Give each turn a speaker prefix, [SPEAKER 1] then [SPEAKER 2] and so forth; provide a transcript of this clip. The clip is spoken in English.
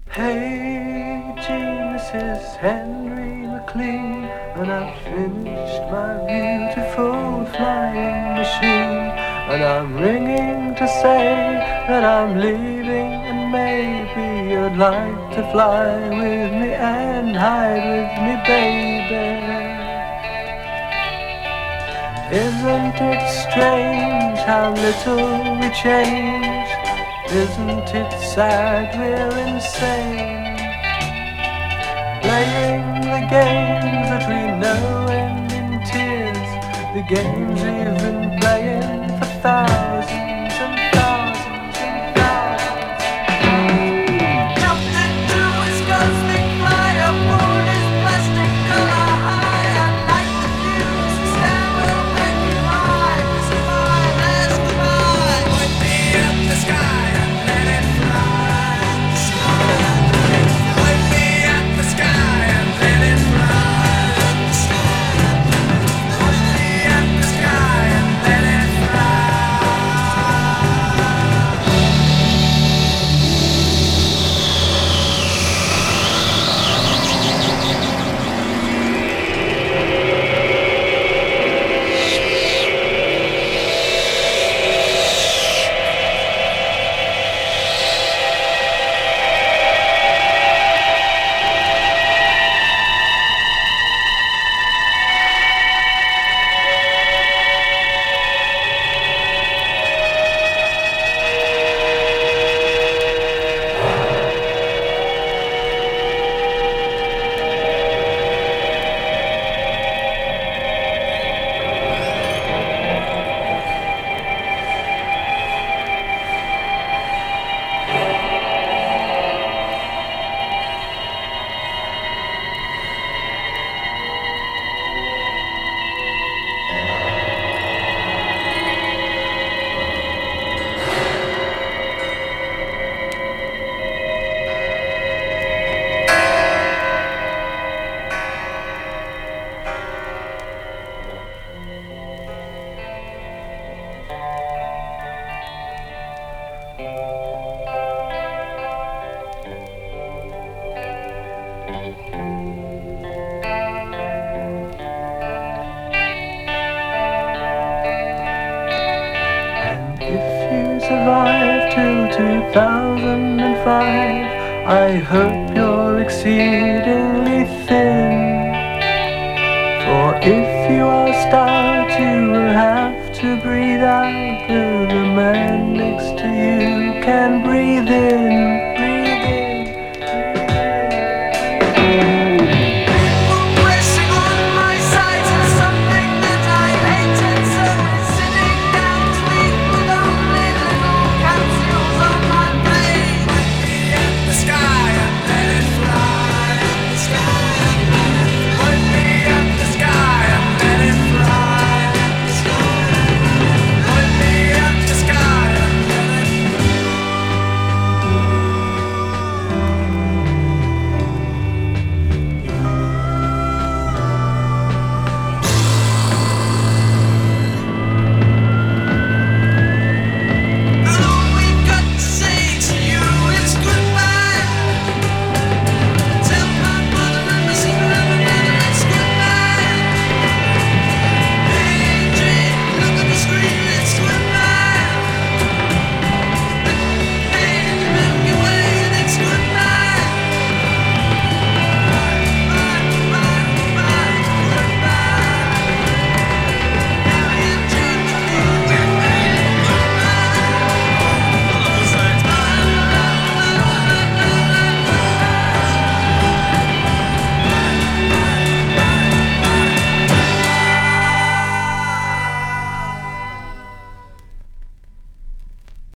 [SPEAKER 1] Hey, Jean, this is Henry McLean, and I've finished my beautiful flying machine. And I'm ringing to say that I'm leaving, and maybe you'd like to fly with me and hide with me, baby. Isn't it strange how little we change? Isn't it sad we're insane? Playing the games that we know end in tears, the games we've been playing for thousands and thousands and thousands. Nothing to his cosmic fly aboard his plastic color high. I'd like to fuse the stand will make you high. Goodbye, last goodbye. Point me up the sky and let it fly. Point me up the sky and let it fly. Point me up the sky and let it fly. And if you survive till 2005, I hope you're exceedingly thin. For if you are stout, you will have to breathe out, though the man next to you can breathe in.